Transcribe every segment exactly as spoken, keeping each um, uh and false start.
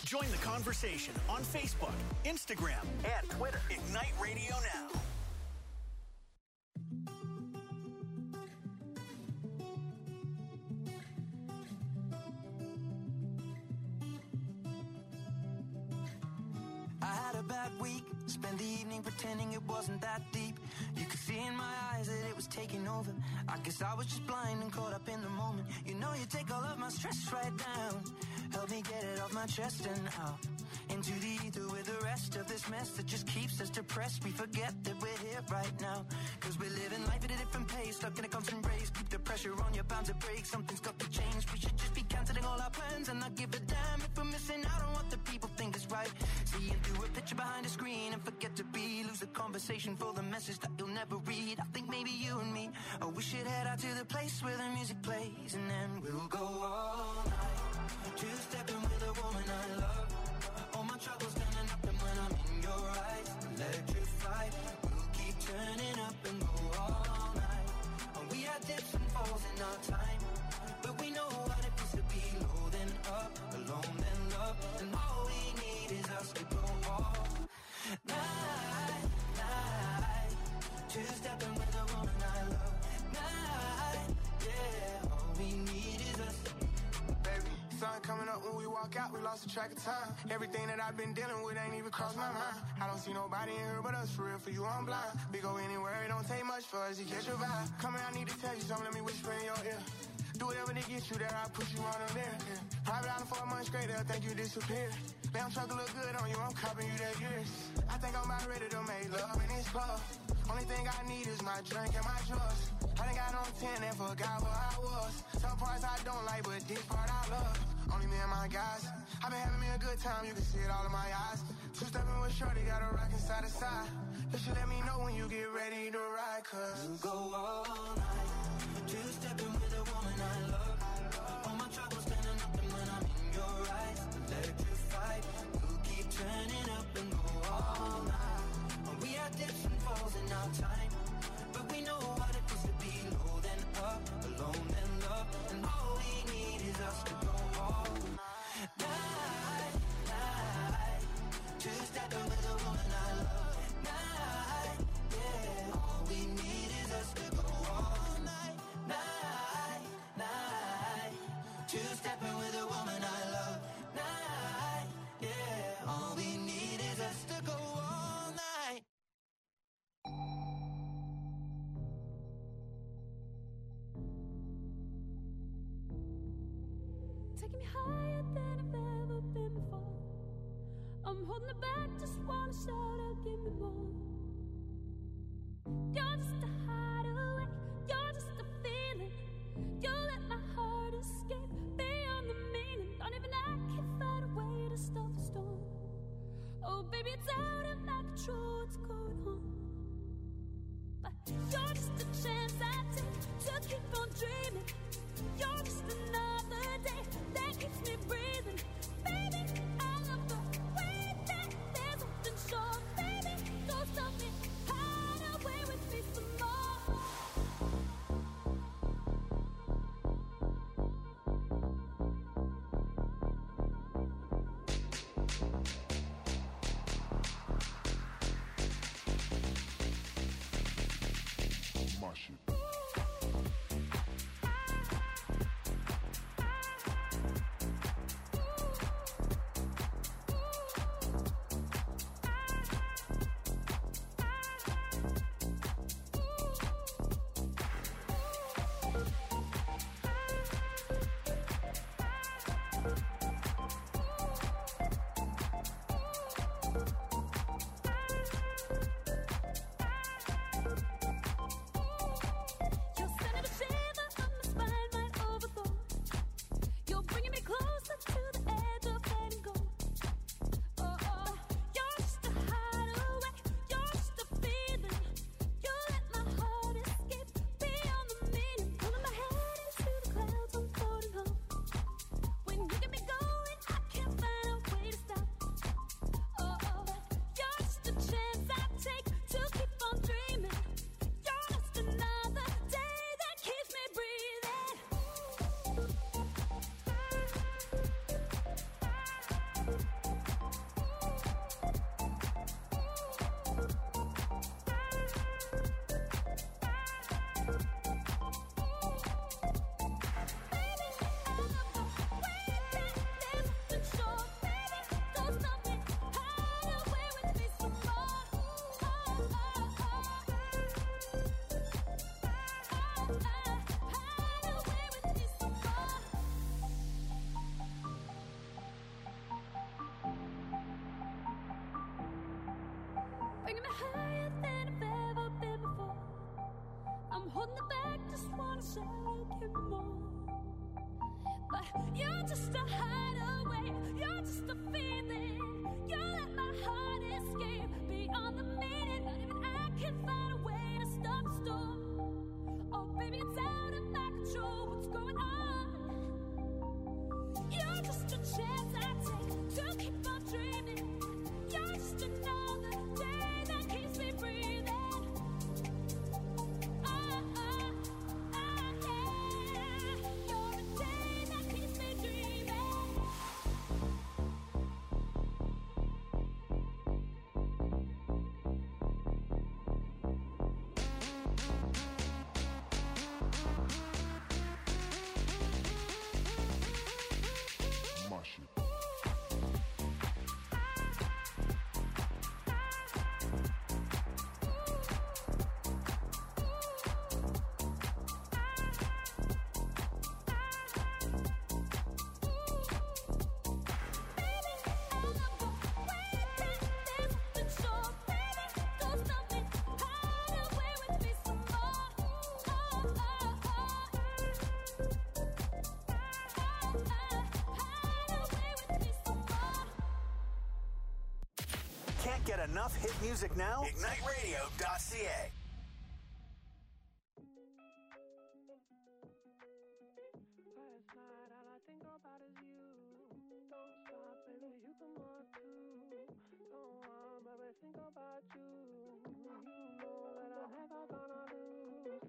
Join the conversation on Facebook, Instagram, and Twitter. Ignite Radio Now. I had a bad week, spent the evening pretending it wasn't that deep. You could see in my eyes that it was taking over. I guess I was just blind and caught up in the moment. You know you take all of my stress right down. Help me get it off my chest and out into the ether with the rest of this mess that just keeps us depressed. We forget that we're here right now, cause we're living life at a different pace, stuck in a constant race. Keep the pressure on, you're bound to break. Something's got to change. We should just be cancelling all our plans and not give a damn if we're missing out on what the people think is right. Seeing through a picture behind a screen and forget to be. Lose the conversation for the message that you'll never read. I think maybe you and me, oh, we should head out to the place where the music plays, and then we'll go all night, two-stepping with a woman I love. All my troubles standing up, and when I'm in your eyes, electrified. We'll keep turning up and go all night. And we had dips and falls in our time, but we know what it feels to be low then up, alone then love. And all we need is us to go all night, night. Two-stepping with a woman I love. Night, yeah. All we need is us. Sun coming up when we walk out, we lost the track of time. Everything that I've been dealing with ain't even crossed my mind. I don't see nobody in here but us, for real, for you I'm blind. We go anywhere, it don't take much for us to catch your vibe. Come here, I need to tell you something, let me whisper in your ear. Do whatever to get you there, I'll put you on them there. Yeah. Private island for a month straight, they'll think you disappeared. Damn truck look good on you, I'm copping you that years. I think I'm about ready to make love in this club. Only thing I need is my drink and my drugs. I done got on ten and forgot where I was. Some parts I don't like, but this part I love. Only me and my guys. I've been having me a good time, you can see it all in my eyes. Two-stepping with shorty, got a rockin' side to side. You should let me know when you get ready to ride, cause we'll go all night, two-stepping with a woman I love. All my troubles standing up, and when I'm in your eyes, electrified. We'll keep turning up and go all night. And we had dips and falls in our time, but we know what it feels to be low then up, alone then love. And all we need is us to go all night, night. Two-stepping with a woman I love. Night, yeah. All we need is us to go all night, night, night. Two-stepping with a woman I love. Night, yeah. All we need is us to go all night. Taking me higher than I've ever been before. I'm holding it back, just wanna shout out, give me more. You're just a hideaway, you're just a feeling. You let my heart escape beyond the meaning. Don't even I can find a way to stop the storm. Oh baby, it's out of my control, what's going on? But you're just a chance I take to keep on dreaming. You're just another day that keeps me breathing. Baby, I love the way that there's something sure. Baby, don't stop me, hide away with me some more. My shit. higher than I've ever been before. I'm holding it back, just wanna say again more. But you're just a hideaway, you're just a feeling. You let my heart escape beyond the meaning. Not even I can find a way to stop the storm. Oh baby, it's out of my control, what's going on? You're just a chance I take to keep on dreaming. You're just another day that keeps me breathing. Oh, oh, oh, yeah. You're a day that keeps me dreaming. Mash it. Can't get enough hit music now? Ignite radio dot c a. Last night, all I think about is you. Don't stop, baby, you can walk too. Don't want, baby, think about you. You know that I'm never gonna lose.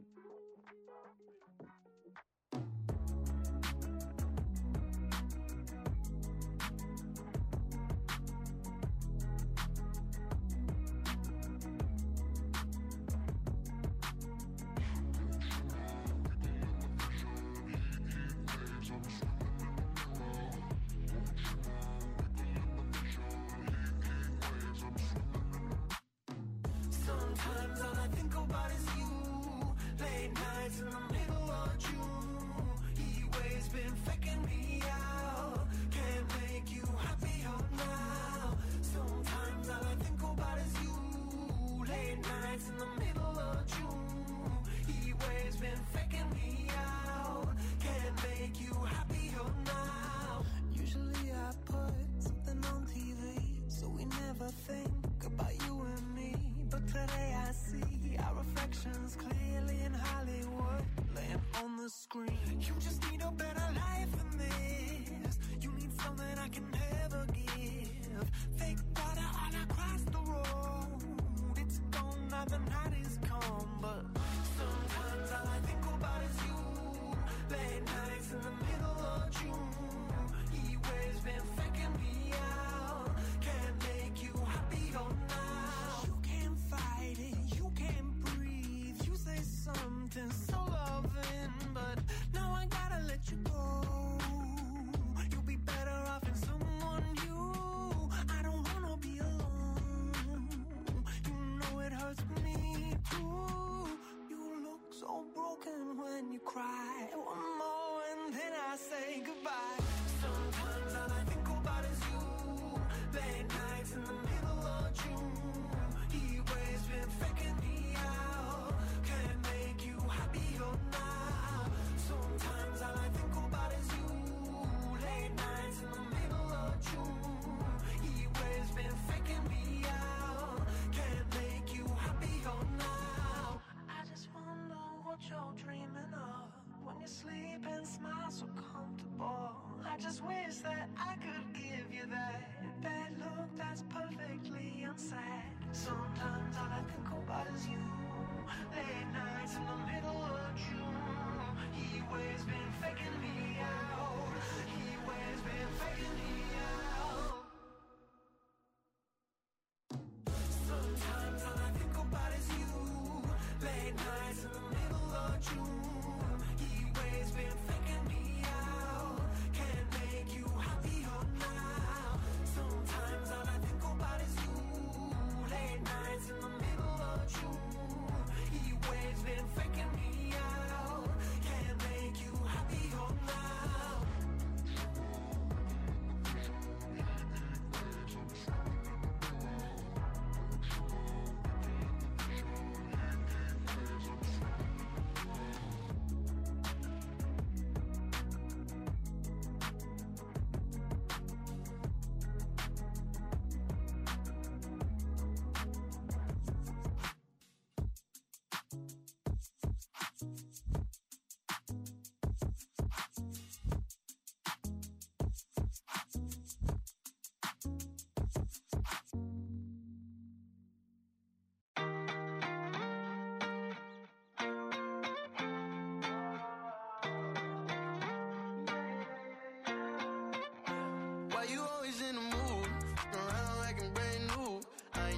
Sometimes all I think about is you. Late nights in the middle of June. Heat waves been faking me out. Can't make you happier now. Sometimes all I think about is you. Late nights in the middle of June. Heat waves been faking me out. Can't make you happier now. Usually I put something on T V, so we never think about you and me. But today I see our reflections clearly in Hollywood, laying on the screen. You just need a better life than this. You need something I can never give. Fake water all across the road. It's gone now, the night is come. But sometimes all I think about is you. Late nights in the middle of June. Heat waves been faking me out. Can't make you happier now. You can't fight it, you can't breathe. You say something so loving, but now I gotta let you go. You'll be better off in someone new. I don't wanna be alone. You know it hurts me too. You look so broken when you cry. One more and then I say goodbye. Sometimes all I think about is you. Late nights in the middle of June. Heat waves been faking me out. Can't make you happier now. Sometimes all I think about is you. Late nights in the middle of June. Heat waves been faking me out. Can't make you happier now. I just wonder what you're dreaming of when you sleep and smile so comfortable. I just wish that I could give you that that look that's perfectly unsaid. Sometimes all I think about is you. Late nights in the middle of June. Heat waves been faking me out. Heat waves been faking me out. Sometimes all I think about is you. Late nights in the middle of June. Heat waves been faking me out. Can't make you happier now. Sometimes all I think about is you. Late nights in the middle of June. Heat waves been faking me out. Can't make you happier now.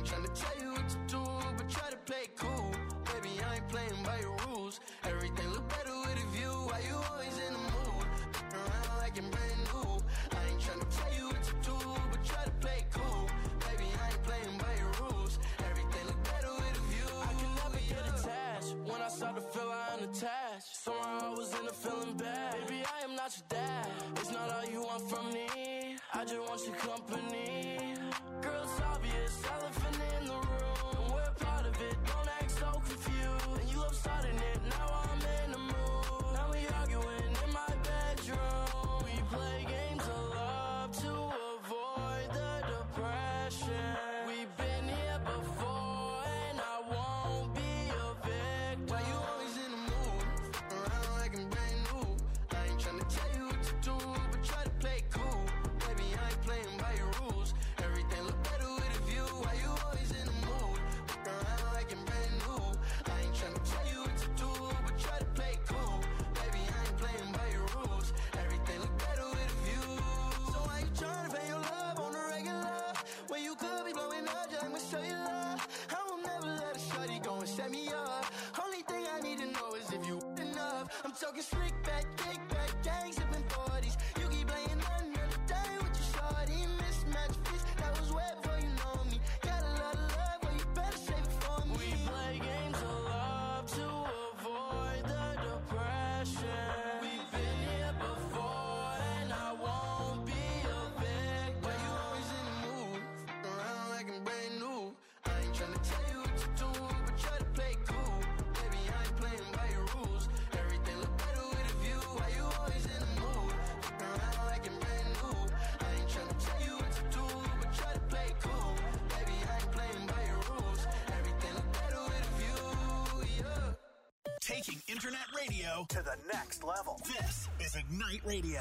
tryna tell you what to do, but try to play it cool. Baby, I ain't playing by your rules. Everything look better with a view. Why you always in the mood? Around like you're brand new. I ain't tryna tell you what to do, but try to play it cool. Baby, I ain't playing by your rules. Everything look better with a view. I can never get attached. When I start to feel I'm unattached, somehow I was in a feeling bad. Baby, I am not your dad. It's not all you want from me. I just want your company. Girl, it's obvious, elephant in the room. We're part of it, don't act so confused. And you love starting it, now I'm in the mood. Now we arguing in my bedroom. We play games of love to avoid the depression. We've been here before and I won't be a victim. Why you always in the mood? Around like I'm brand new. I ain't tryna tell you what to do, but try to play it cool. Baby, I ain't playing by your rules. Everything look better with a view. Why you always in the mood? Around like I'm brand new. I ain't tryna tell you what to do, but try to play it cool. Baby, I ain't playing by your rules. Everything look better with a view. So why you tryna pay your love on the regular? When you could be blowing up, just I'ma show you love. I will never let a shawty go and set me up. Only thing I need to know is if you enough. I'm talking slick back, kick back, gang sipping forties. You keep playing another day with your shawty. Mismatch fist, that was way before you know me. Got a lot of love, well you better save it for me. We play games of love to avoid the depression. We've been here before and I won't be a victim. Why you always in the mood? Around like I'm brand new. I ain't tryna tell you what to do, but try to play it cool. Baby, I ain't playing by your rules. Everything look better with a view. Why you always in the mood? Around like I'm brand new. I ain't tryna tell you what to do, but try to play it cool. Baby, I ain't playing by your rules. Everything look better with a view, yeah. Taking internet radio to the next level. This is Ignite Radio.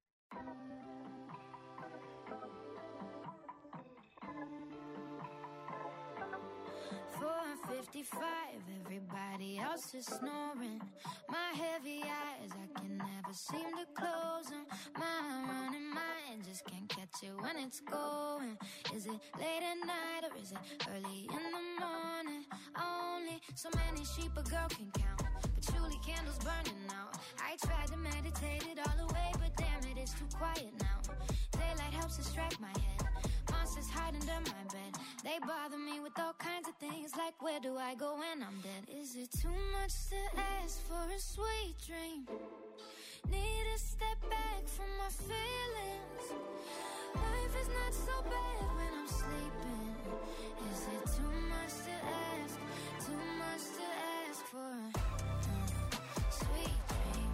four fifty-five, everybody else is snoring. My heavy eyes, I can never seem to close them. My running mind just can't catch it when it's going. Is it late at night or is it early in the morning? Only so many sheep a girl can count. Patchouli candles burning out. I tried to meditate it all away, but damn it, it's too quiet now. Daylight helps distract my head. Monsters hide under my bed. They bother me with all kinds of things, like where do I go when I'm dead? Is it too much to ask for a sweet dream? Need to step back from my feelings. Life is not so bad when I'm sleeping. Is it too much to ask? Too much to ask for a uh, sweet dream?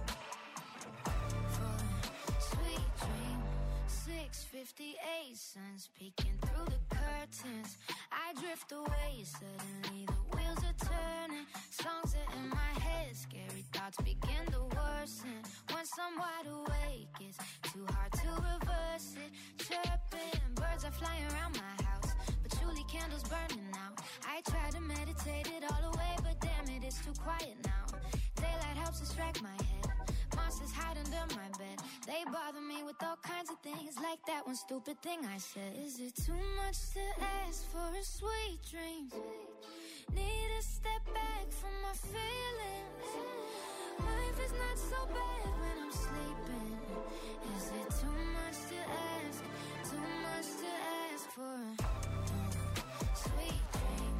For a sweet dream. six fifty-eight, sun's peeking through the curtains. I drift away, suddenly the wheels are turning. Songs are in my head, scary thoughts begin to worsen. Once I'm wide awake, it's too hard to reverse it. Chirping, birds are flying around my house, patchouli candles burning out. I try to meditate it all away, but damn it, it's too quiet now. Daylight helps distract my head. Monsters hide under my bed. They bother me with all kinds of things, like that one stupid thing I said. Is it too much to ask for a sweet dream? Need to step back from my feelings. Life is not so bad when I'm sleeping. Is it too much to ask? Too much to ask for a uh, sweet dream?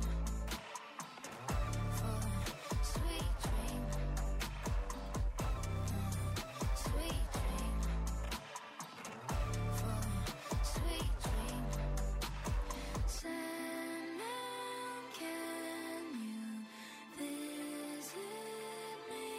For a sweet dream. Sweet dream. For a sweet dream. Sandman, can you visit me?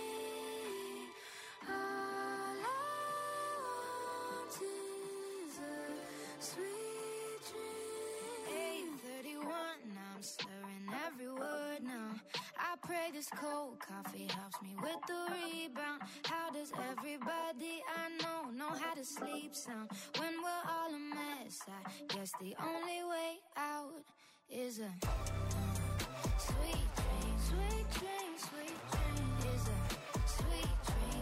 All I want is a sweet dream. eight thirty-one, now I'm slurring every word now. I pray this cold coffee helps me with the rebound. How does everybody I know know how to sleep sound? When we're all a mess, I guess the only way out is a sweet dream. Sweet dream, sweet dream is a sweet dream.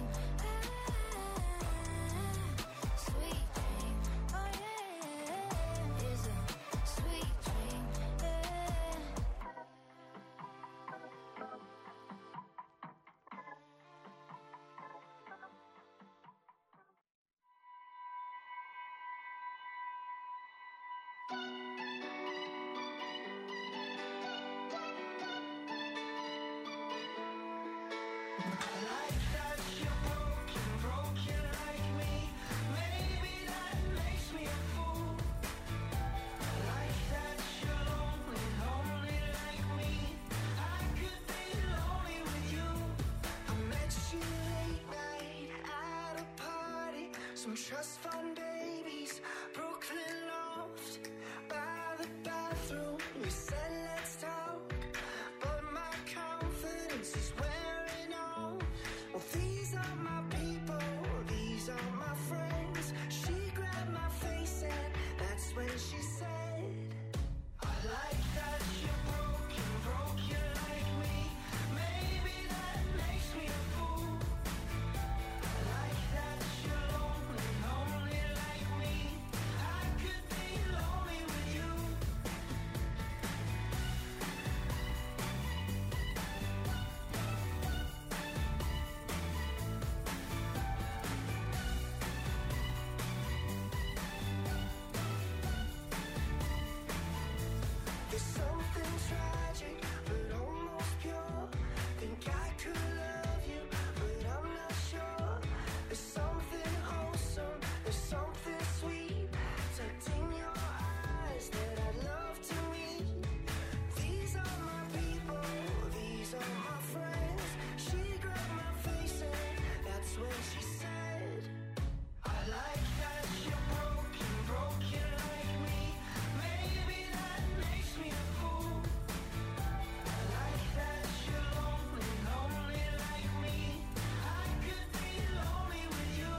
Ah, sweet dream, oh yeah, is a sweet dream. Yeah. Trust fund babies, Brooklyn loft, by the bathroom. We said let's talk, but my confidence is wearing off. Well, these are my people, these are my friends. She grabbed my face and that's when she said, I like that you're broken, broken like me. Maybe that makes me a fool. I like that you're lonely, lonely like me. I could be lonely with you. There's something tragic, but almost pure. Think I could love you, but I'm not sure. There's something wholesome, there's something sweet tucked in your eyes that I'd love to meet. These are my people, these are my friends. She grabbed my face and that's when she said, I like that you're broken, broken like me. Maybe that makes me a fool. I like that you're lonely, lonely like me. I could be lonely with you.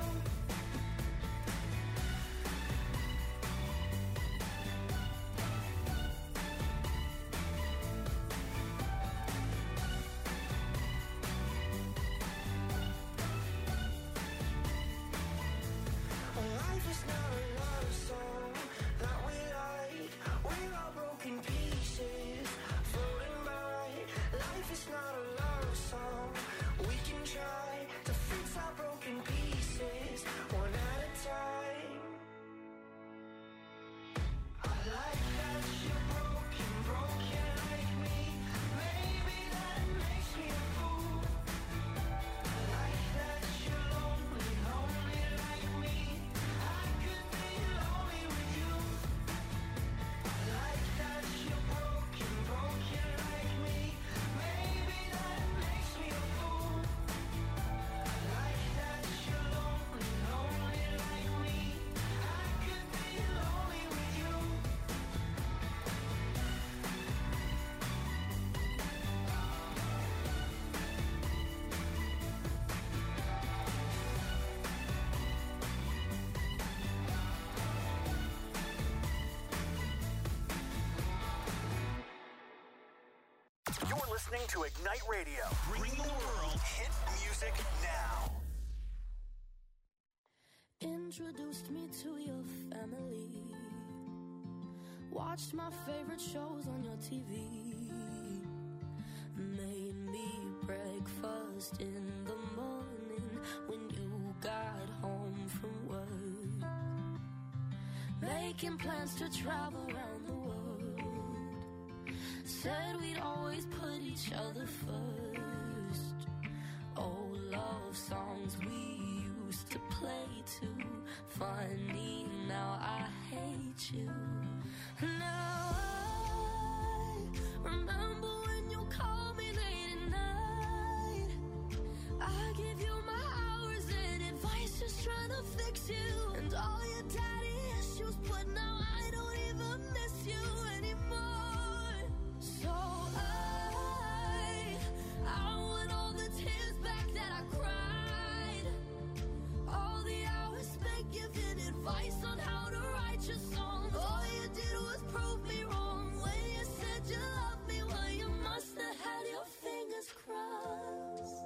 Life is not a love song that we like. We're all broken pieces floating by. Life is not a love song. We can try to fix our broken pieces one at a time. I like that you're broken, broken like me. Maybe that makes me a fool. I like that you're lonely, lonely like me. I could be lonely with you. I like that you're broken, broken like me. Maybe that makes me a fool. I like that you're lonely, lonely like me. I could be lonely with you. You're listening to Ignite Radio. Bring the world hit music now. Introduced me to your family. Watched my favorite shows on your T V. Made me breakfast in the morning when you got home from work. Making plans to travel around the world. Said we'd always put each other first. Old love songs we used to play too. Funny, now I hate you. Now I remember when you called me late at night. I give you my hours and advice, just trying to fix you. And all your daddy issues, but now I don't even miss you anymore. So I, I want all the tears back that I cried. All the hours spent giving advice on how to write your songs. All you did was prove me wrong when you said you loved me. Well, you must have had your fingers crossed.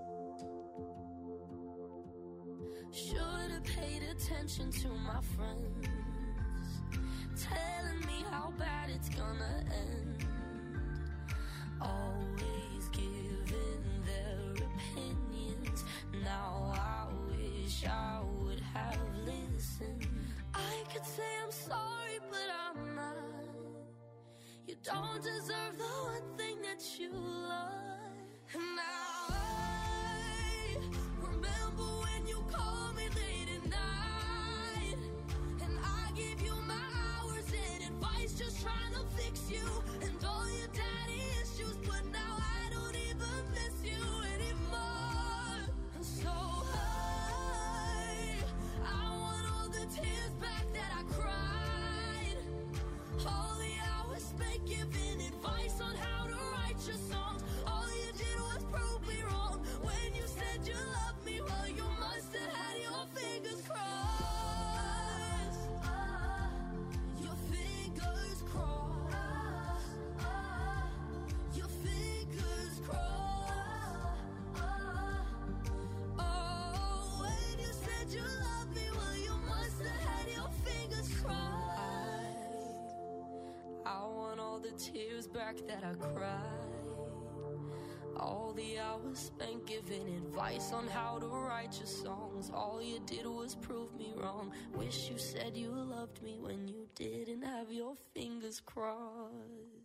Should have paid attention to my friends, telling me how bad it's gonna end. Always giving their opinions. Now I wish I would have listened. I could say I'm sorry, but I'm You don't deserve the one thing that you love. And now I remember when you called me late at night, and I gave you my hours and advice, just trying to fix you and all your daddy issues. But now I don't even miss you anymore. And so I, I want all the tears back that I cried, all the hours spent giving advice on how to write your songs. All you did was prove me wrong when you said you loved me. Well, you must have had your fingers crossed. Your fingers crossed. Your fingers crossed. Oh, when you said you loved me, well, you must have had your fingers crossed. I want all the tears back that I cried, all the hours spent giving advice on how to write your songs. All you did was prove me wrong. Wish you said you loved me when you didn't have your fingers crossed.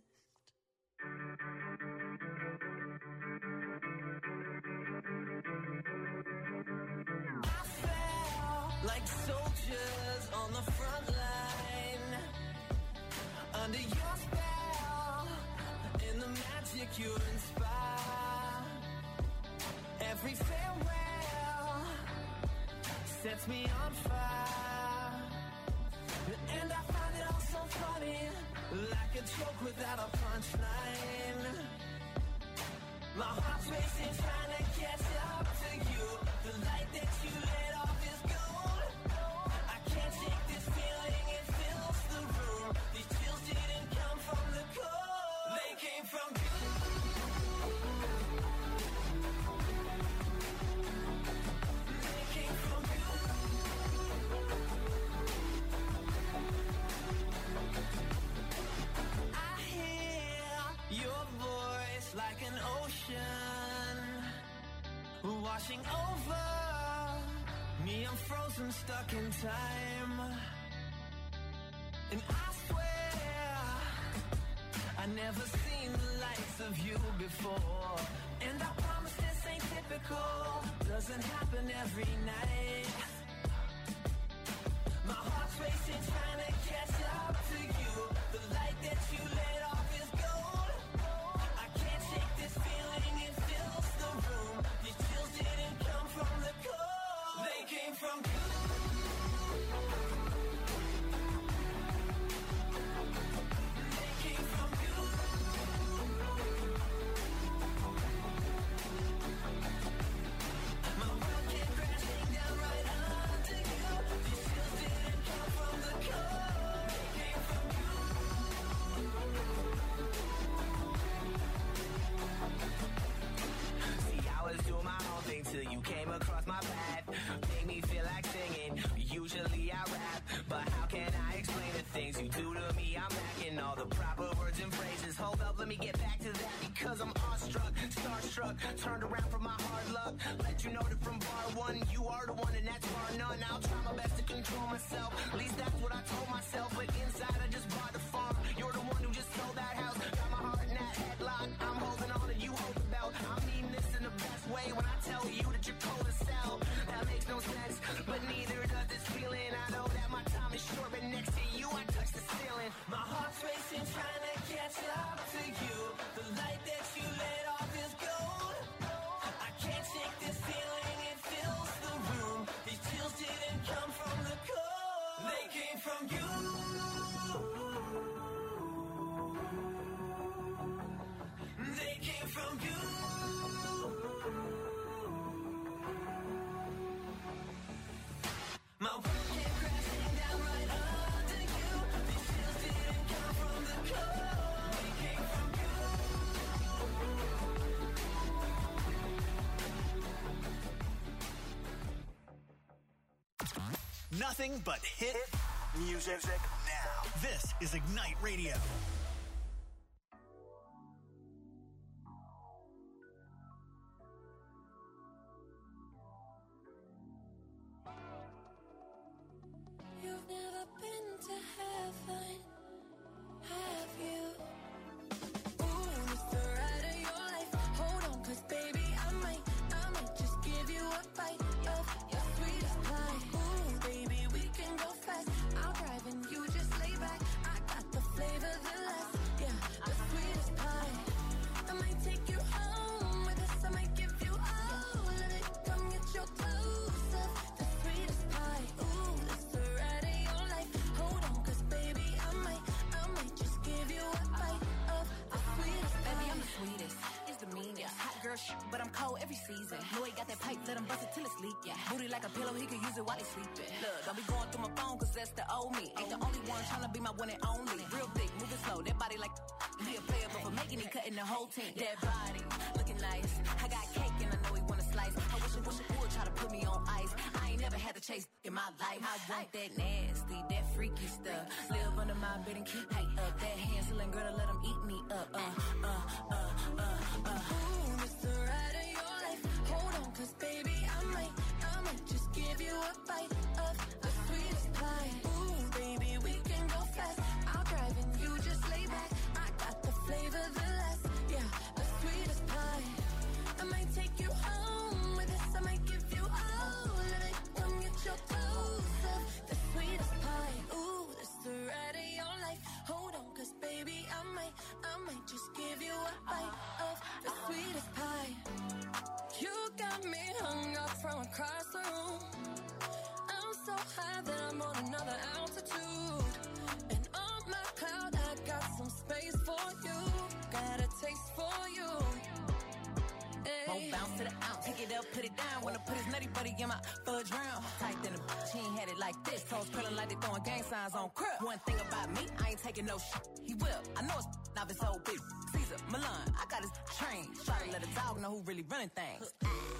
I fell like soldiers on the front line, under your spell, in the magic you inspire. Every farewell sets me on fire, and I find it all so funny, like a joke without a punchline. My heart's racing, trying to catch up to you. The light that you lit off is gold. I can't shake this feeling, it fills the room. These chills didn't come from the cold, they came from you. They came from you. I hear your voice like an ocean washing over me. I'm frozen, stuck in time, and I swear I never seen the likes of you before. And I promise this ain't typical, doesn't happen every night. My heart's racing, trying to catch up to you. The light that you lit off is gold. I can't shake this feeling, it fills the room. These chills didn't come from the cold, they came from you. They came from you. My world came crashing down right under you. These chills didn't come from the cold, they came from you. See, I was doing my own thing till you came across my path. Made me feel like singing. Usually I rap, but how can I explain the things you do to me? I'm lacking all the proper words and phrases. Hold up, let me get back to that, because I'm awestruck, starstruck, turned around from my hard luck. Let you know that from bar one, you are the one and that's bar none. I'll try my best to control myself, at least that's what I told myself. But inside I just bought the farm. You're the one who just sold that house. Got my heart in that headlock. I'm holding on and you hold the belt. I mean this in the best way when I tell you that you're cold as hell. That makes no sense, but neither does this feeling. I know that my time is short, but next to you I touch the ceiling. My heart's racing, trying to catch up to you. The light that you lit off is gold. I can't shake this feeling, it fills the room. These chills didn't come from the cold, they came from you. They came from you. My world came crashing down right under you. These chills didn't come from the cold, they came from you. Nothing but hit music now. This is Ignite Radio. You've never been to heaven, have you? squeezing. Know he got that pipe, let him bust it till it's leak. Yeah. Booty like a pillow, he could use it while he sleeping. Look, don't be going through my phone, cause that's the old me. Ain't the only one tryna be my one and only. Real thick, moving slow, that body like he a player, but for making it, cutting the whole team. That body, looking nice. I got cake and I know he wanna slice. I wish he, wish he would try to put me on ice. I ain't never had to chase in my life. I want that nasty, that freaky stuff. Live under my bed and keep me up. That hand-selling girl to let him eat me up. Uh, uh, uh, uh, uh. Ooh, it's the ride of your life. Hold on, cause baby, I might, I might just give you a bite of the sweetest pie. Ooh, baby, we can go fast. I'll drive and you just lay back. I got the flavor, the last, yeah, the sweetest pie. I might take you home with us. I might give you all of it. Come get your dose of the sweetest pie. Ooh, it's the ride of your life. Hold on, cause baby, I might, I might just give you a bite of the sweetest pie. You got me hung up from across the room. I'm so high that I'm on another altitude. And on my cloud, I got some space for you. Got a taste for you. Won't bounce to the ounce, pick it up, put it down. Wanna put his nutty buddy in my fudge round. Tight than a bitch, he ain't had it like this. Toes curling like they throwing gang signs on crib. One thing about me, I ain't taking no shit. He will, I know it's not his old bitch. Caesar, Milan, I got his train. Try to let a dog know who really running things.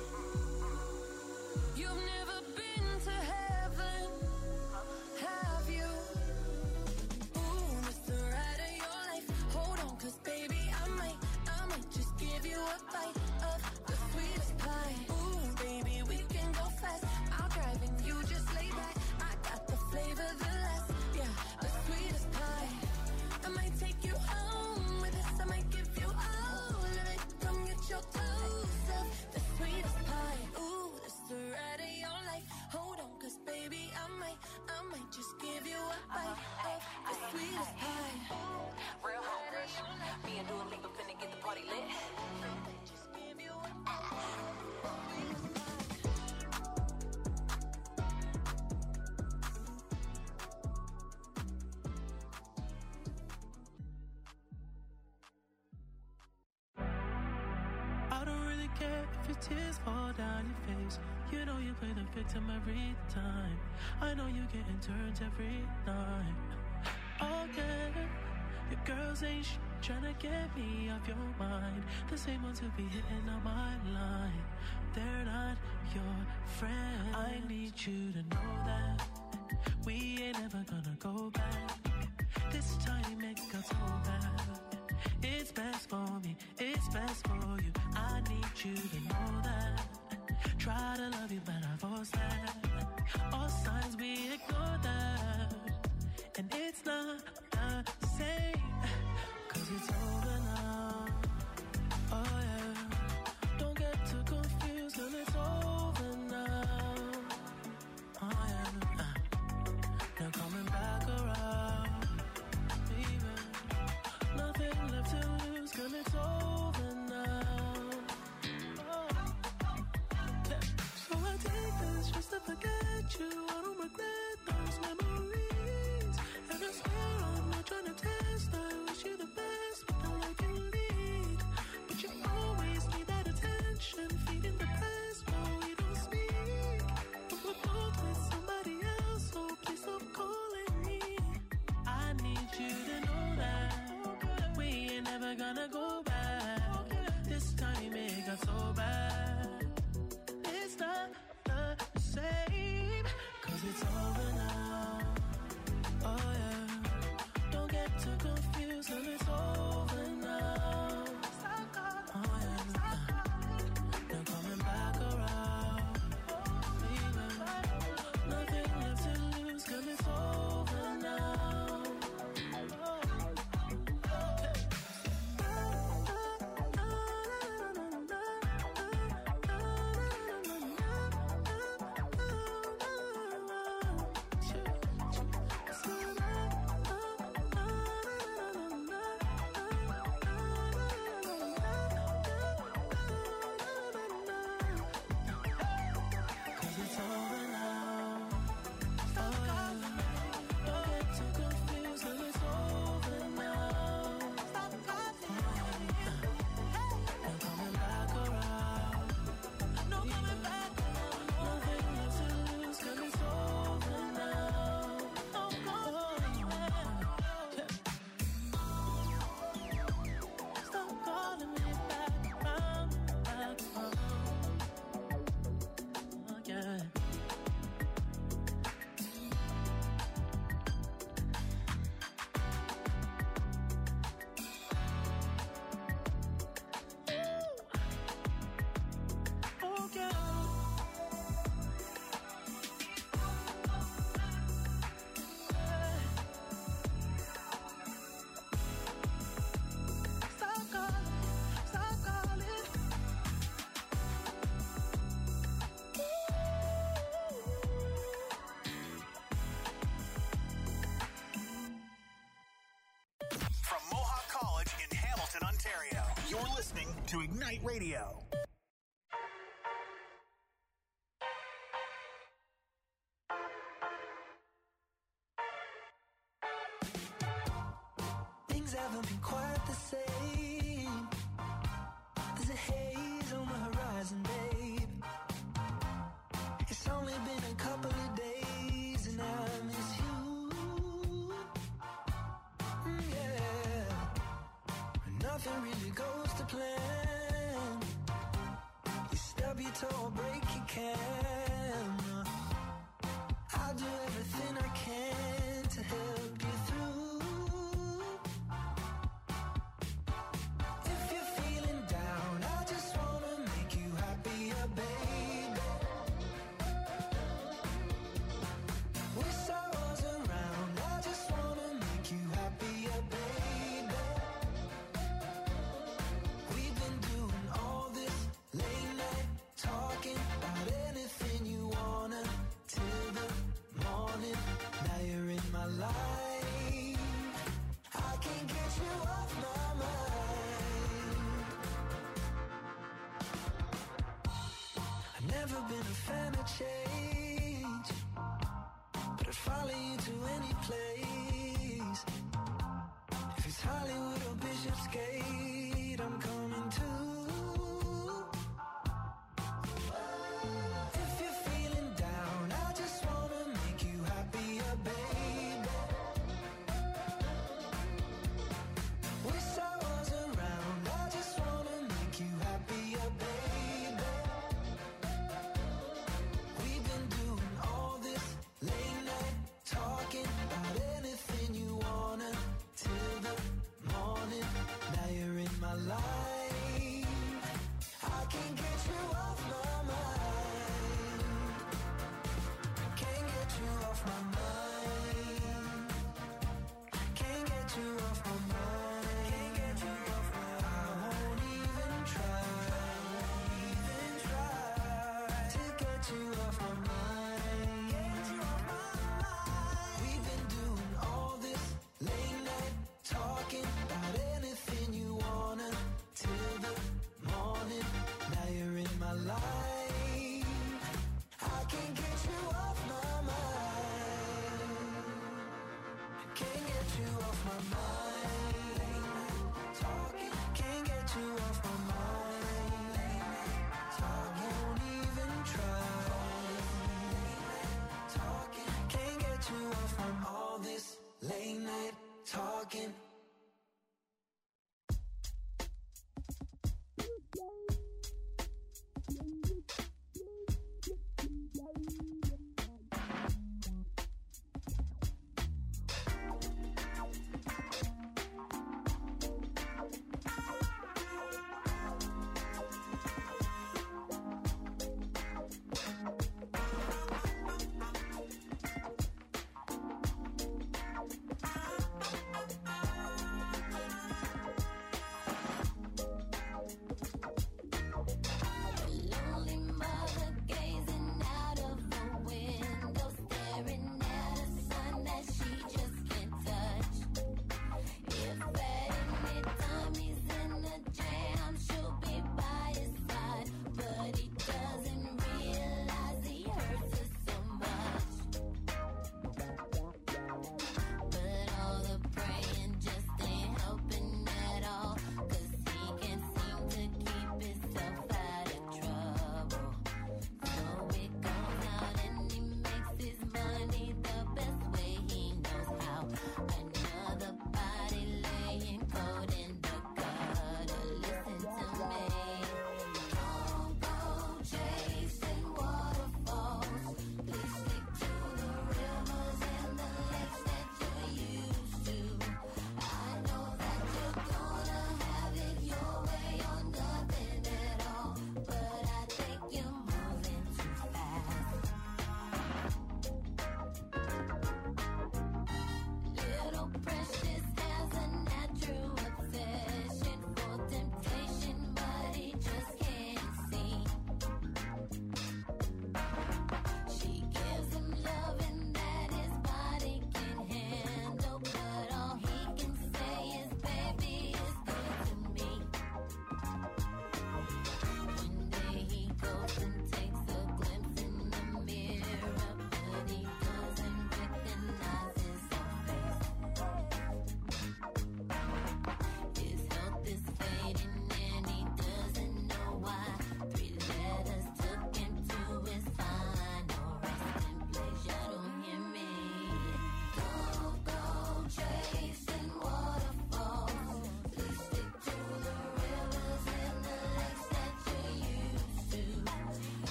You've never been to heaven, have you? Ooh, it's the ride of your life. Hold on, cause baby, I might, I might just give you a bite of the sweetest pie. Ooh, baby, we can go fast. I'll drive and you just lay back. I got the flavor, the last, yeah, the sweetest pie. I might take you home with us. I might give you all of it. Come get your dose of the sweetest pie. Ooh, it's the ride of your life. Hold on, cause baby, I might, I might just give you a bite of the sweetest pie. Real hungry. Me and Dua Lipa finna get the party lit. Just give you a bite of the sweetest pie. I don't really care if your tears fall down your face. You know you play the victim every time. I know you getting turns every night. Oh yeah, your girls ain't sh- trying to get me off your mind. The same ones who be hitting on my line. They're not your friend. I need you to know that we ain't ever gonna go back. This time it got so bad. It's best for me, it's best for you. I need you to know that. Try to love you, but I force that. All signs we ignore that. And it's not the same, cause it's over now. Oh yeah, don't get too confused, girl, it's over now. Oh yeah, uh, now coming back around, baby. Nothing left to lose, girl, it's over now. Oh. Yeah. So I take this just to forget you, I don't regret to Ignite Radio. Things haven't been quite the same. There's a haze on the horizon, babe. It's only been a couple of days and I miss you. Mm, yeah. Nothing really goes to plan. You stub your toe or break your can. I'll do everything I can to help you through. If you're feeling down, I just wanna make you happier, baby. Wish I was around, I just wanna make you happier, baby. We've been doing all this late night talking about anything you wanna till the morning. Now you're in my life, I can't get you off my mind. I've never been a fan of change, but I'd follow you to any place. If it's Hollywood or Bishopsgate, I'm coming too. If you're feeling down, I just wanna make you happier, baby. Wish I was around, I just wanna make you happier, baby. We've been doing all this late night talking about anything you wanna till the morning. Now you're in my life, I can't get you off my mind. Can't get you off my mind. Can't get you off my mind. Can't get you off my mind. I won't even try, even try to get you off my mind. Get you off my mind. We've been doing all this late night talking about anything you wanna till the morning. Now you're in my life, I can't get you off my mind. Can't get you off my mind. Late night talking, can't get you off my mind. Late night talking, won't even try. Late night talking, can't get you off from all this late night talking.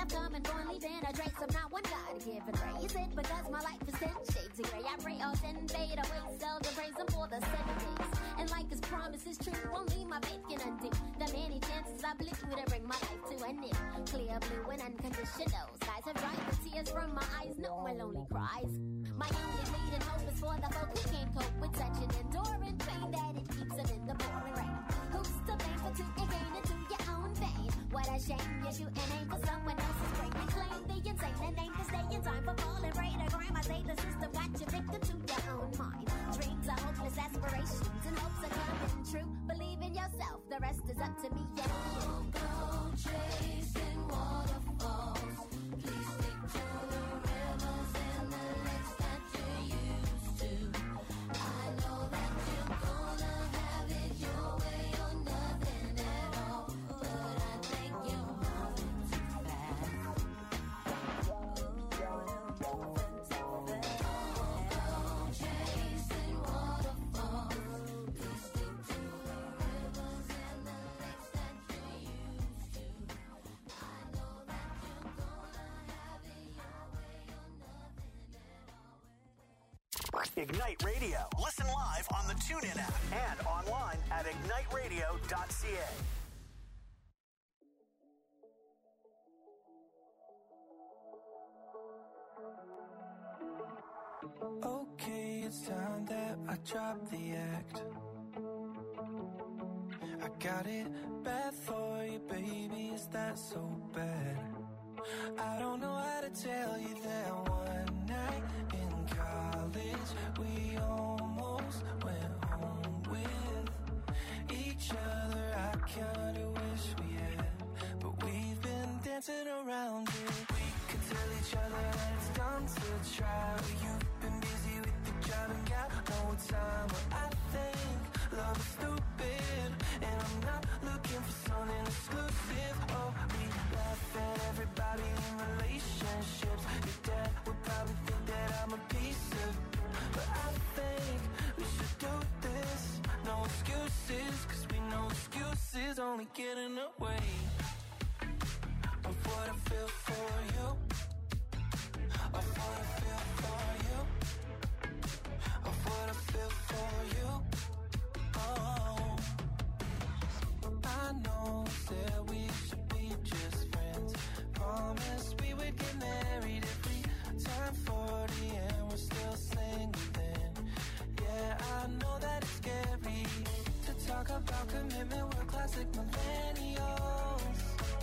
I've come and gone, leaving a trace of not one God-given race. It because my life is ten shades of gray. I pray all sin fade away, seldom praise him for the seven days. And like his promise is true, only my faith can undo the many chances I blew to bring my life to an end. Clear blue and unconditional skies have dried the tears from my eyes, no more lonely cries. My only bleeding hope is for the folk who can't cope with such an enduring pain that it keeps them in the pouring rain. Who's to blame for two and gain into your own vein? What a shame, you shoot an aim for someone else's brain. You claim the insane and aim to stay in time for falling prey to crime. I say the system got you victim to your own mind. Dreams are hopeless aspirations and hopes are coming true. Believe in yourself, the rest is up to me. Yeah. Don't go chasing waterfalls. Please stick to the rivers and the lakes that you used to. I know that you're gonna have it your way or nothing at all, but I think you're moving too fast. Moving too fast. Don't go chasing waterfalls. Please stick to the rivers and the lakes that you used to. I know that you're gonna have it your way or nothing at all. Ignite Radio. Listen live on the TuneIn app and online at ignite radio dot c a. Okay, it's time that I drop the act. I got it bad for you, baby, is that so bad? I don't know how to tell you that one night in college we almost went home with each other. I kinda wish we had, but we've been dancing around it. We could tell each other that it's done to try, but you've been busy with the job and got no time. But I think love is stupid, and I'm not looking for something exclusive. Oh, we laugh at everybody in relationships. Your dad would probably think that I'm a piece of, but I think we should do this. No excuses, cause we know excuses only get in the way of what I feel for you, of what I feel for you, of what I feel for you. Oh, I know that we should be just friends. Promised we would get married if we turn forty and we're still single then. Yeah, I know that it's scary to talk about commitment, we're classic millennials.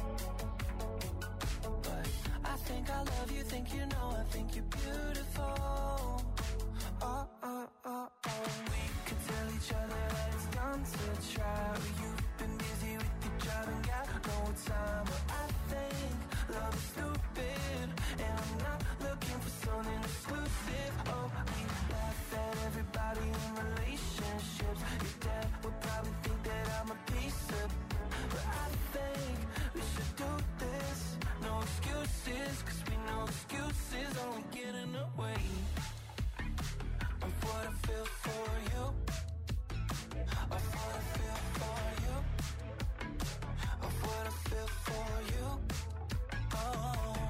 But I think I love you, think you know, I think you're beautiful. Oh, oh, oh, oh. We could tell each other that it's done to try, but you've been busy with your job and got no time. But I think love is stupid, and I'm not looking for something exclusive. Oh, we laugh at everybody in relationships. Your dad would probably think that I'm a piece of, but I think we should do this. No excuses, cause we know excuses only get in the way of what I feel for you, of what I feel for you, of what I feel for you. Oh,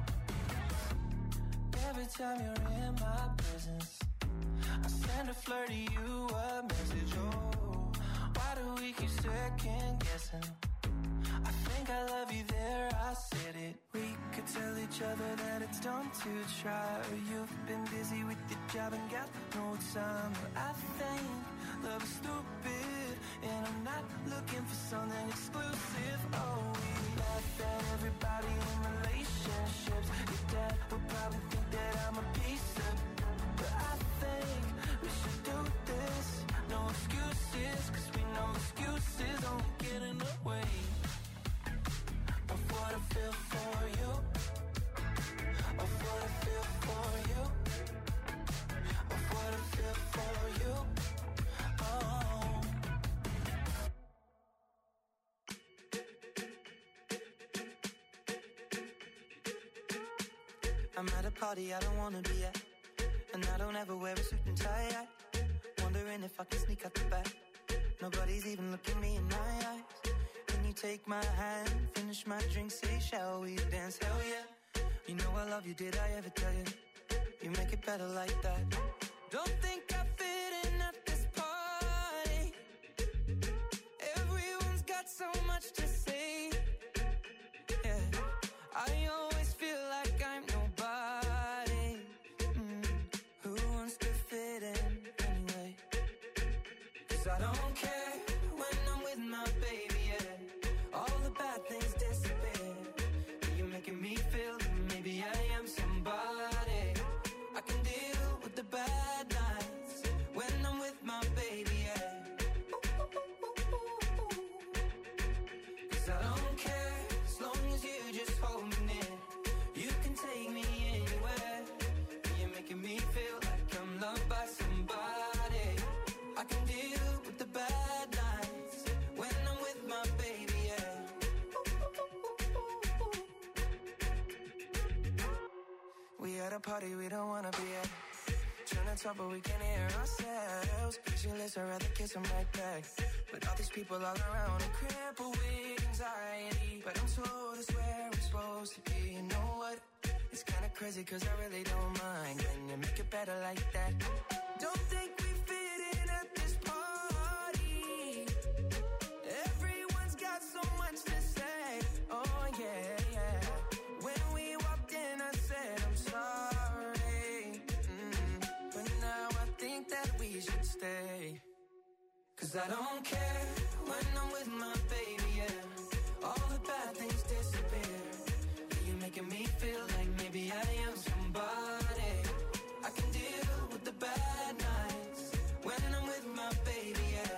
every time you're in my presence, I send a flirty you a message. Oh, why do we keep second guessing? I think I love you there, I said it. We could tell each other that it's done to try, or you've been busy with your job and got no time. But I think love is stupid, and I'm not looking for something exclusive. Oh, we laugh at everybody in relationships. Your dad would probably think that I'm a piece of, but I think we should do this. No excuses, cause we know excuses only get in the way of what I feel for you, of what I feel for you, of what I feel for you. Oh, I'm at a party I don't wanna be at, and I don't ever wear a suit and tie. I wondering if I can sneak out the back. Nobody's even looking me in my eyes. you take my hand, finish my drink, say, shall we dance? Hell yeah. You know I love you, did I ever tell you? You make it better like that. Don't think I fit in at this party. Everyone's got so much to say. Yeah, I always feel like I'm nobody. Mm. Who wants to fit in anyway? 'Cause I don't care when I'm with my baby, yeah. All the bad things disappear. You're making me feel that maybe I am somebody. I can deal with the bad nights when I'm with my baby, yeah. 'Cause I don't care as long as you just hold me near. You can take me anywhere. You're making me feel like I'm loved by somebody. I can deal with the bad nights when I'm with my baby, yeah. We at a party we don't wanna be at. Trying to talk but we can't hear ourselves. Pictureless, I'd rather kiss them right back. But all these people all around are crippled with anxiety. But I'm told it's where we're supposed to be. You know what? It's kinda crazy 'cause I really don't mind when you make it better like that. Don't think we fit in at this party. Everyone's got so much to say. Oh yeah, yeah. When we walked in I said I'm sorry. Mm. But now I think that we should stay. 'Cause I don't care when I'm with my baby, yeah. All the bad things disappear. You're making me feel like maybe I am somebody. I can deal with the bad nights when I'm with my baby, yeah.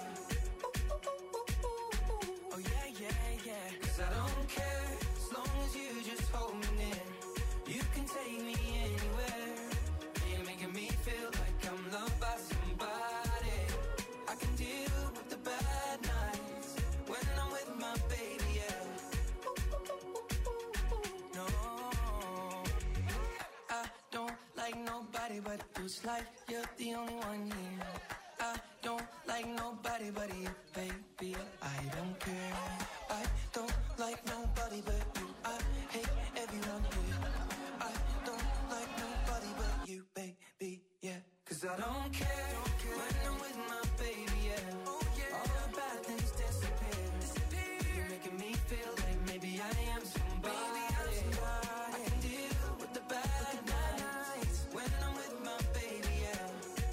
Oh yeah, yeah, yeah. 'Cause I don't care as long as you just hold me near. You can take me anywhere. You're making me feel like I'm loved by somebody. I can deal with the bad nights when I'm with my baby, yeah. No, I don't like nobody but you. It's like you're the only one here. I don't like nobody but you, baby. I don't care. I don't like nobody but you. I hate everyone here. I don't like nobody but you, baby, yeah. 'Cause I don't care when I'm with my baby, yeah. All the bad things disappear. You're making me feel like maybe I am somebody. I can deal with the bad nights when I'm with my baby, yeah.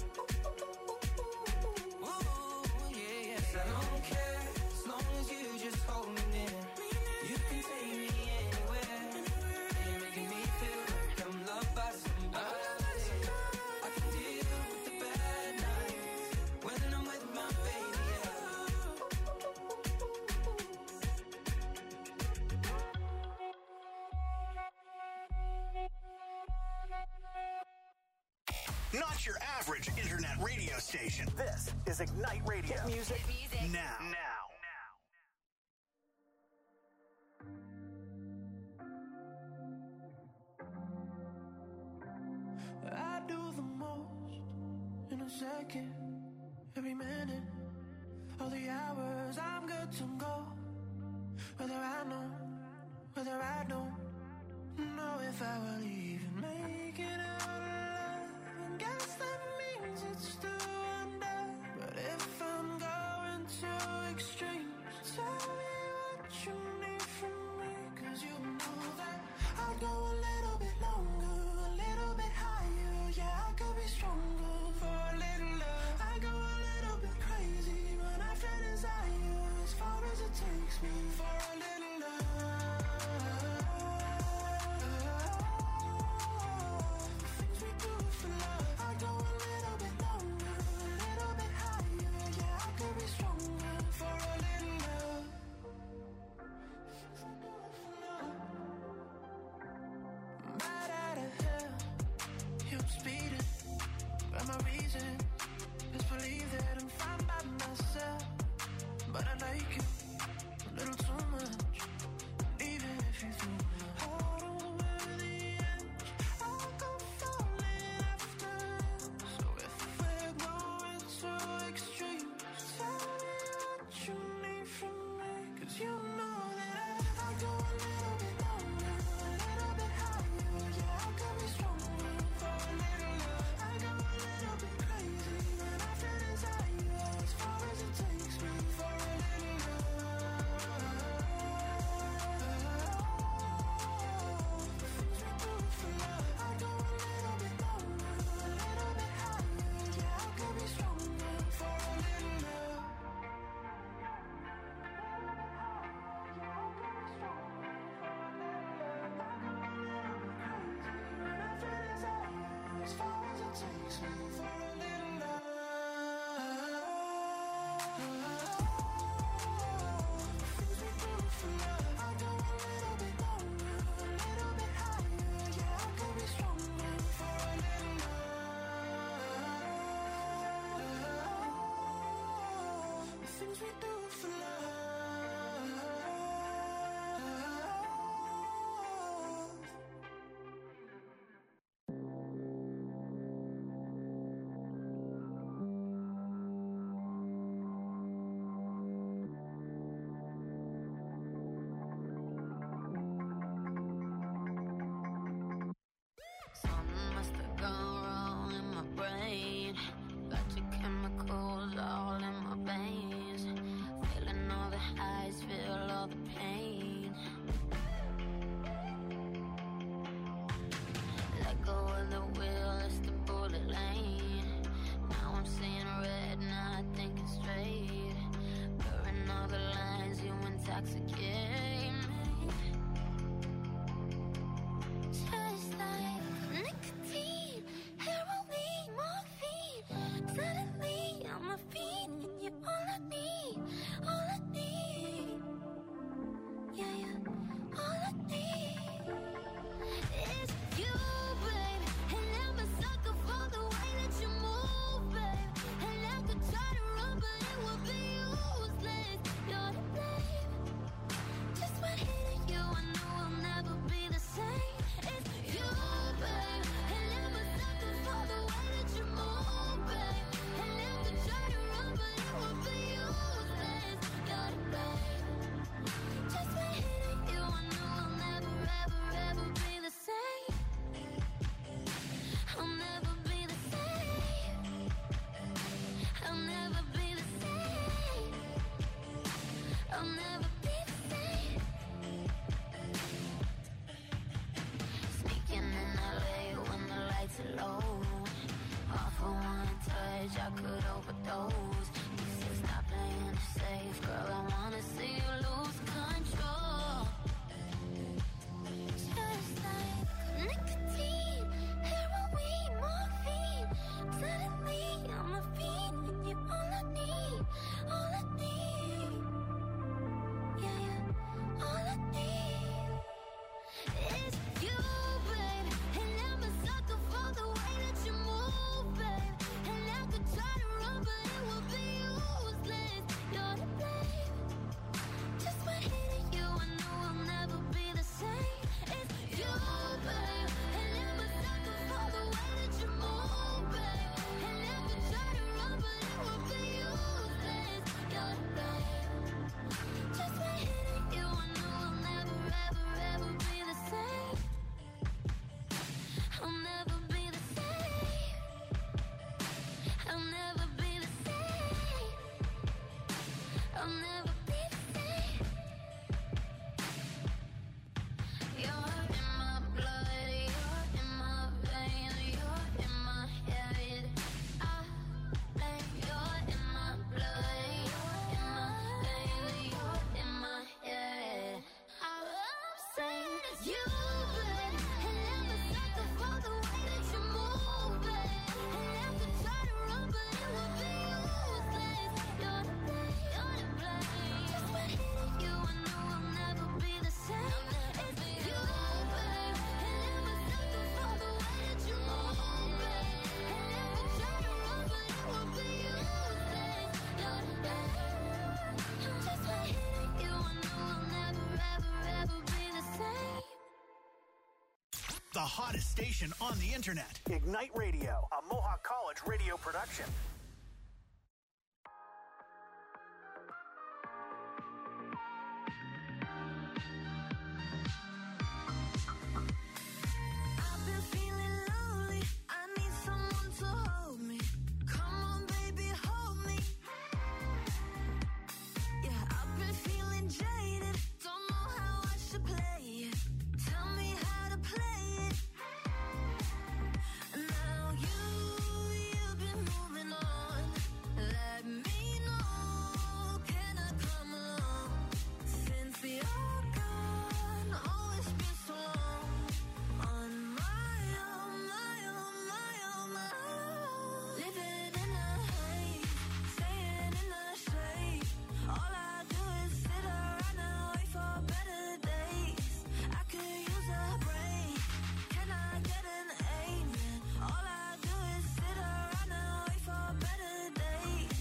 Ooh, yeah, yeah. 'Cause I don't care as long as you just hold me near. You can take me anywhere. You're making me feel like I'm loved by somebody. I can deal with the bad nights when I'm with my baby, yeah. Not your average internet radio station. This is Ignite Radio. Hit music, now. Now. I do the most in a second, every minute, all the hours I'm good to go. Whether I know, whether I don't know if I will even make it out alive. And guess that means it's still under. But if I'm going to extremes, tell me what you need from me. 'Cause you know that I'll go a little bit longer, a little bit higher. Yeah, I could be stronger for a little love. I go a little bit crazy when I feel desire, as far as it takes me for a little love. Things we do for love. I go a little bit longer, a little bit higher. Yeah, I could be stronger for a little love. Right out of hell, yeah, I'm speeding. But my reason is believe that I'm fine by myself. But I like you a little too much. you, babe. And never settle for the way that you move, babe. And never try to run, but it will be useless. You're to blame, you're to blame. Just by hitting you, I know I'll never be the same. It's you, babe. And never settle for the way that you move, babe. And never try to run, but it will be useless. You're to blame. Just by hitting you, I know I'll never, ever, ever be the same. The hottest station on the internet. Ignite Radio, a Mohawk College radio production. I've been feeling lonely. I need someone to hold me. Come on, baby, hold me. Yeah, I've been feeling jaded. Don't know how I should play it. Tell me how to play it. Now you, you've been moving on. Let me know. Can I come along? Since you're gone, oh, it's been so long. On my own, my own, my own, my own. Living in a haze, staying in the shade. All I do is sit around and wait for better days. I could use a break. Can I get an amen? All I do is sit around and wait for better days.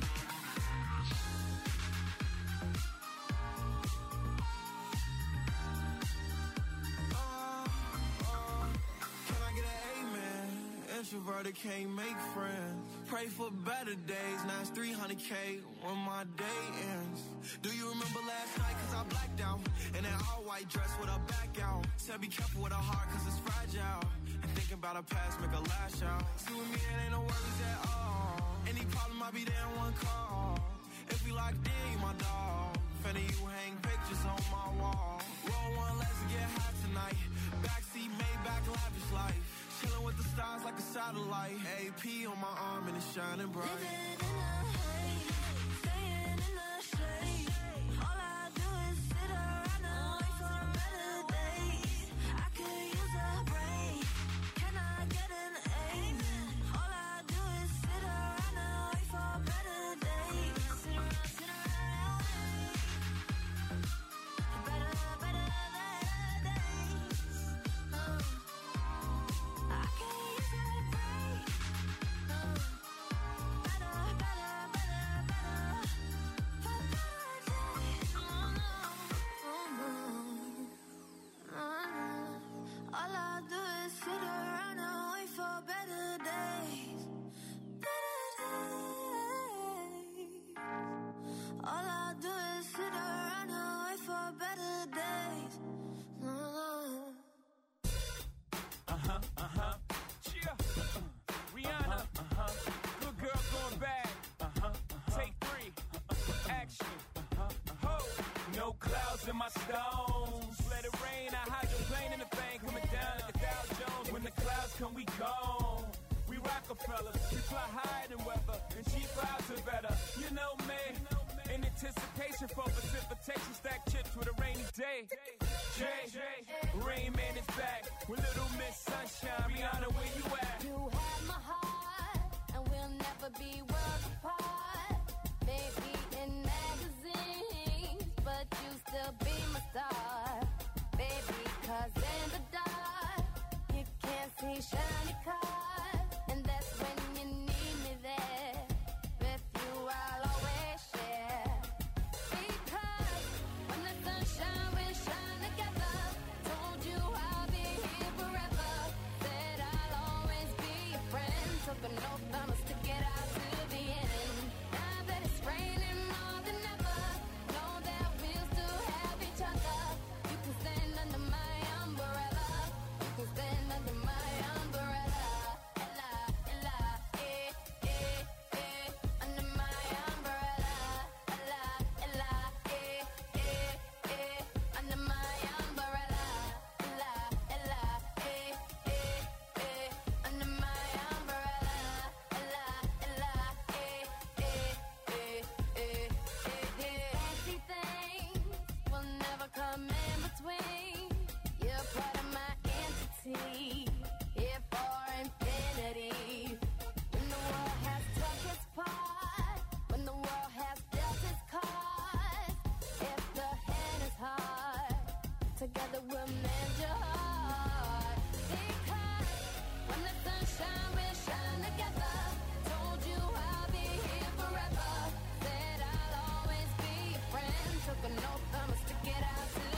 Can I get an amen? Introverted can't make friends. Pray for better days. Now it's three hundred K when my day ends. Do you remember last night? Cause I blacked out. In an all white dress with a back out. Said be careful with a heart cause it's fragile. And thinking about a past make a lash out. See with me it ain't no worries at all. Any problem I'll be there in one call. If we locked in, you my dog. Finna you hang pictures on my wall. Roll one, let's get high tonight. Backseat, Maybach, lavish life. Chilling with the stars like a satellite. A P on my arm and it's shining bright. Living in a haze, staying in the shade. All I do is sit around and wait for better days. I could use a break. Can I get an amen? All I do is sit around and wait for better days. Sit around, sit around and wait. Better, better, better days. Oh. I could use a break. Oh. Better, better, better, better. For better days. Oh no, oh no, oh no. All I do is sit around and wait for better days. Better days. All I do is sit around and wait for better days. Oh. Uh-huh, uh-huh. Yeah. Uh-huh. Rihanna. Uh-huh. Good girl going bad. Uh-huh. Uh-huh. Take three. Uh-huh. Action. Uh-huh. Ho. No clouds in my stones. Let it rain. I hydroplane in the thing. Coming down like a Dow Jones. When the clouds come, we gone. We Rockefellers. We fly higher than weather. And cheap vibes are better. You know me. In anticipation for precipitation. Stack chips with a rainy day. Jay. Rain Man is back. With Little Miss Sunshine. Rihanna, where you at? You have my heart, and we'll never be worlds apart. Maybe in magazines, but you still be my star. Baby, cause in the dark, you can't see shiny cars. And that's when you need me there. With you, I'll always share. Because when the sunshine will shine together. Told you I'll be here forever. Said I'll always be your friend. Took an oath, I'ma stick it out to the end. Now that it's raining together we'll mend your heart. Because when the sun shines, we'll shine together. Told you I'll be here forever. Said I'll always be your friend. Took an oath, I'ma stick it out till